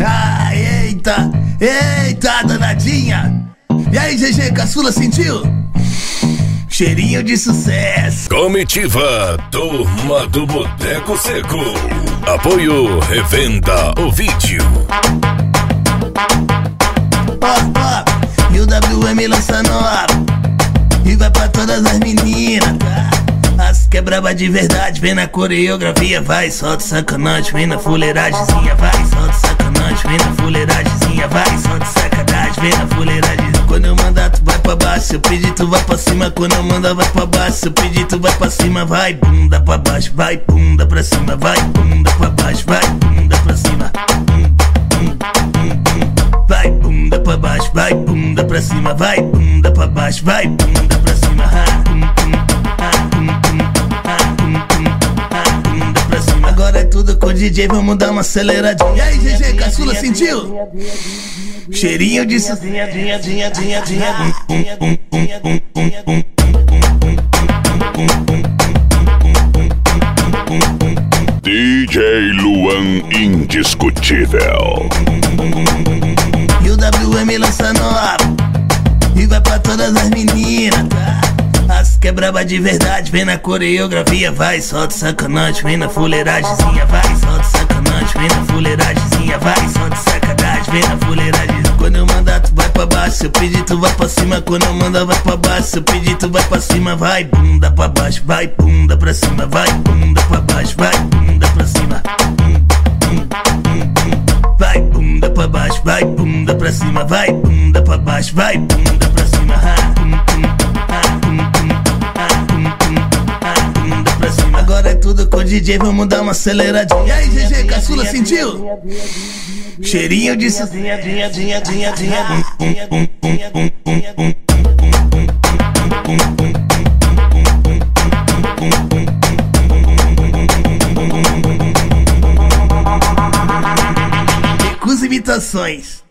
Ah, eita, eita, danadinha. E aí, GG, caçula, sentiu? Cheirinho de sucesso. Comitiva Turma do Boteco Seco. Apoio Revenda Ovídio. Ó, e o WM lança nova e vai pra todas as meninas, tá? As que é braba de verdade, vem na coreografia, vai, solta sacanagem, vem na fuleiragemzinha, vai, solta sacanagem, vem na fuleiragemzinha, vai, solta sacanagem, vem na fuleiragem. Quando eu mandar tu vai pra baixo, se eu pedir tu vai pra cima, quando eu mandar vai pra baixo, se eu pedir tu vai pra cima, vai, bunda pra baixo, vai, bunda pra cima, vai, bunda pra baixo, vai, bunda pra cima. Vai, bunda pra baixo, vai, bunda pra cima, vai, bunda pra baixo, vai, bunda pra cima. Bunda pra cima. Agora é tudo com o DJ, vamos dar uma aceleradinha. E aí, GG, caçula, sentiu? Cheirinho de DJ Luan Indiscutível. E o WM lança nova e vai pra todas as meninas, tá? As que é braba de verdade, vem na coreografia, vai, solta sacanagem, vem na fuleiragemzinha, vai, solta sacanagem, vem na fuleiragemzinha, vai, solta sacanagem, vem na fuleiragem. Quando eu mandar tu vai pra baixo, se eu pedir tu vai pra cima, quando eu mandar vai pra baixo, se eu pedir tu vai pra cima, vai, bunda pra baixo, vai, bunda pra cima, vai, bunda pra baixo, vai, bunda pra cima. Vai, bunda pra baixo, vai, bunda pra cima, vai, bunda pra baixo, vai, bunda pra cima. Bunda pra cima. Agora é tudo com o DJ, vamos dar uma aceleradinha. E aí, GG, caçula, sentiu? Cheirinho de Recusa imitações.